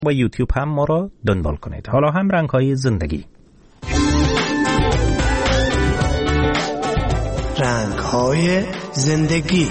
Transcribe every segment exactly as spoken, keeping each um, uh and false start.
و یوتیوب هم ما را دنبال کنید. حالا هم رنگ‌های زندگی. رنگ‌های زندگی.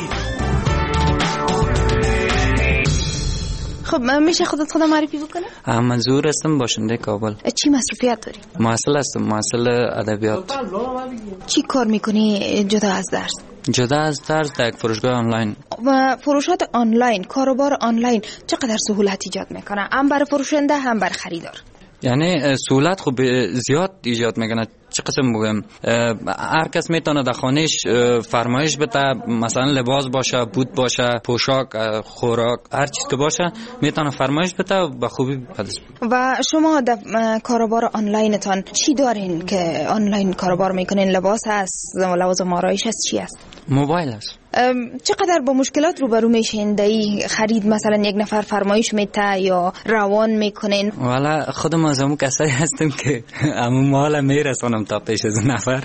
خب میشه خودت خودم معرفی بکنه؟ منظور هستم باشنده کابل. چی مصروفیت داری؟ محصل هستم، محصل ادبیات. چی کار میکنی جدا از درس؟ جدا از درس در یک فروشگاه آنلاین. و فروشات آنلاین، کاروبار آنلاین چقدر سهولت ایجاد میکنه؟ هم برای فروشنده هم برای خریدار. یعنی سهولت خوب زیاد ایجاد میکنه. چه قسم بگم، هر کس میتونه در خانهش فرمایش بده، مثلا لباس باشه، بود باشه، پوشاک، خوراک، هر چیز که باشه میتونه فرمایش بده و به خوبی پدس بده. و شما در کاروبار آنلاینتان چی دارین که آنلاین کاروبار میکنین؟ لباس هست، لوازم آرایش هست، چی هست؟ موبایل هست. چقدر با مشکلات روبرو میشین در این خرید؟ مثلا یک نفر فرمایش میته یا روان میکنین؟ والا خودم از همون کسایی هستم که همون مال میرسونم تا پیش از نفر.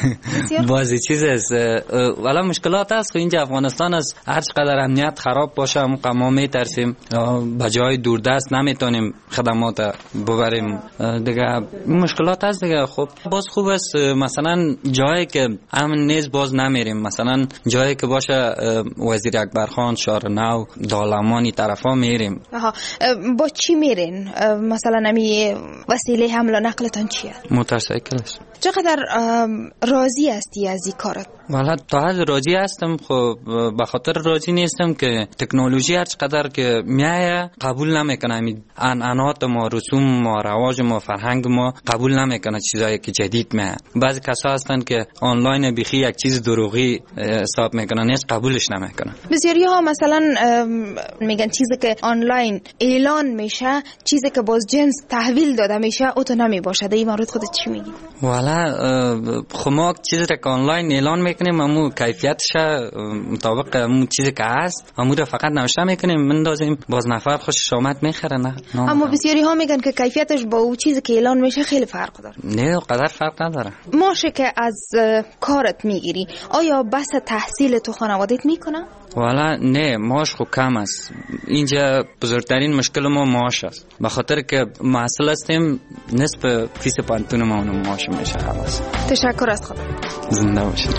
بازی چیز است. والا مشکلات هست. اینجا افغانستان است، هر چقدر امنیت خراب باشه هم ما میترسیم به جای دوردست نمیتونیم خدمات ببریم دیگه. مشکلات هست دیگه. خب باز خوب است مثلا جایی که امن نیست باز نمیریم، مثلا جایی که باشه وزیر اکبر خان، شهر نو، دالمانی طرفا میریم. آها. با چی میرین؟ مثلا نمی وسیله حمل و نقلتان چیه؟ موتورسیکل است. چقدر راضی هستی از این کارت؟ والا تا حد راضی هستم. خب به خاطر راضی نیستم که تکنولوژی هر چقدر که میایه قبول نمیکنه. همین عنعنات ما، رسوم ما، رواج ما، فرهنگ ما قبول نمیکنه چیزایی که جدید میاد. بعضی کسا هستن که آنلاین بیخی یک چیز دروغی حساب میکنن، نیست قبولش نمیکنن. بسیاری ها مثلا میگن چیزی که آنلاین اعلان میشه، چیزی که باز جنس تحویل داده میشه او تو نمی باشه. در این مورد خودت چی میگی؟ والا خب ما چیزی که آنلاین اعلان میکنیم همون کیفیتش مطابق همون چیزی که هست همون رو فقط نوشته میکنیم مندازیم، باز نفر خوشش آمد میخره. نه اما بسیاری ها میگن که کیفیتش با اون چیزی که اعلان میشه خیلی فرق داره. نه قدر فرق نداره. ماشه که از کارت میگیری آیا بس تحصیل تو خانوادت میکنه؟ والا نه، ماش خو کم است. اینجا بزرگترین مشکل ما ماش است، به خاطر که محصل هستیم نصف فیس پانتون ما اونو ماش میشه. خلاص تشکر از خدا. زنده باشید.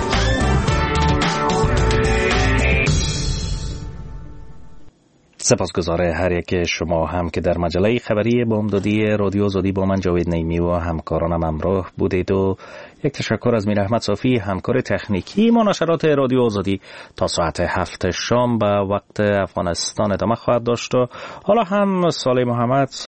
سپاسگزار هر یک شما هم که در مجله خبری بامدادی رادیو آزادی با من جاوید نعیمی و همکارانم همراه بودید و یک تشکر از میر احمد صافی همکار تکنیکی. مناشرات رادیو آزادی تا ساعت هفت شام به وقت افغانستان ادامه خواهد داشت و حالا هم صالح محمد